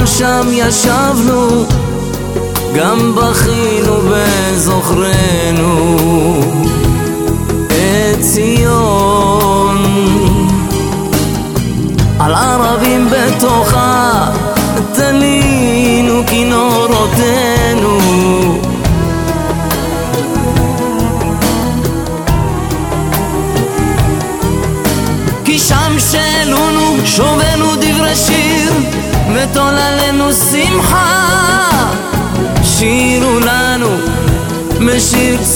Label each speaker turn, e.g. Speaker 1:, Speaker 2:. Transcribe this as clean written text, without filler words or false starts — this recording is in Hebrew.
Speaker 1: שם ישבנו, גם בכינו בזוכרנו את ציון. על ערבים בתוכה תלינו כינורותינו, כי שם שאלונו שובנו דברי שיר ותוללנו שמחה. שירו לנו משיר